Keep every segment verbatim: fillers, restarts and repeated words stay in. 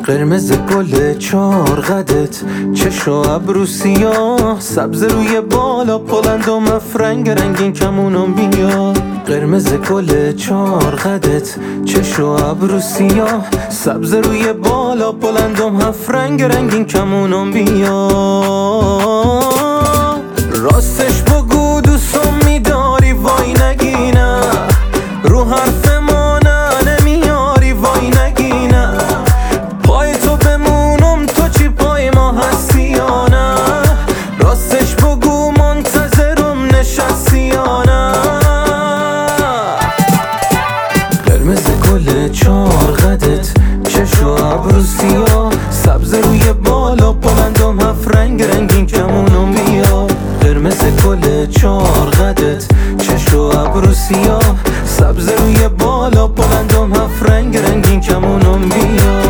قرمز گل چار قدت، چش و ابرو سیاه، سبز روی بالا بلند و مفرنگ رنگین کمونم بیا. قرمز گل چار قدت، چش و ابرو سیاه، سبز روی بالا بلند و مفرنگ رنگین کمونم بیا. راستش بگو دوستم میداری وای نگینه، رو حرف ما نه نمیاری وای نگینه. پای تو بمونم تو چی پای ما هستی یا نه، راستش بگو منتظرم نشستی یا نه. قرمز گل چار قدت، چش و ابرو سیاه، سبز روی بالا بلند و مفرنگ رنگین کمونم بیا. قرمز گل چار قدت، چش و ابرو سیاه، سبز روی بالا بلند و مفرنگ رنگین کمونم بیا.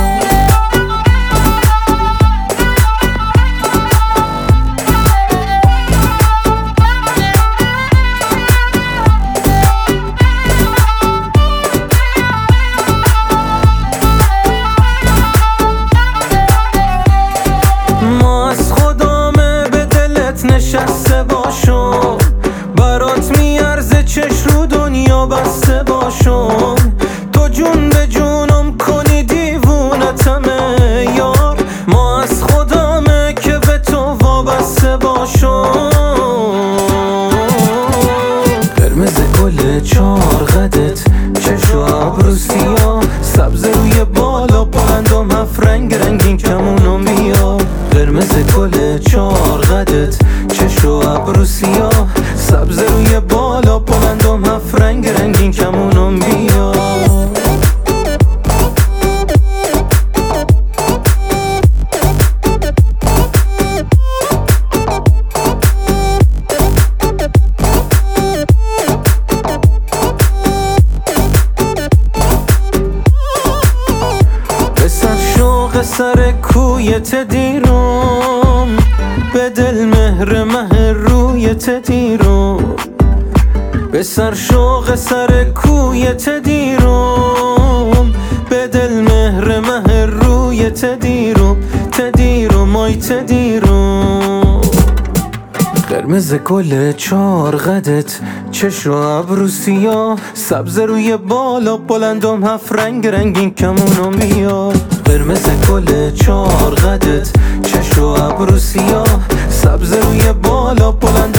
نشسته باشم برات میارزه چش رو دنیا بسته باشم. تو جون به جونم کنی دیوونتمه یار، ما از خدامه که به تو وابسته باشم. قرمز گل چار قدت، چش و ابرو سیاه، سبز روی بالا بلند و مفرنگ رنگین کمونم بیا. قرمز گل چار قدت، چش و ابرو سیاه، سبز روی بالا بلند و مفرنگ رنگین کمونم بیا. بسر شوق سر کویت دیرم، به دل مهر مه رویت دیرم. به سر شوق سر کویت دیرم، به دل مهر مه رویت دیرم. تدیرم آی تدیرم. قرمز گل چار قدت، چش و ابرو سیاه، سبز روی بالا بلند و مفرنگ رنگین کمونم بیا. قرمز گل چار قدت، چش و ابرو سیاه، سبز روی بالا بلند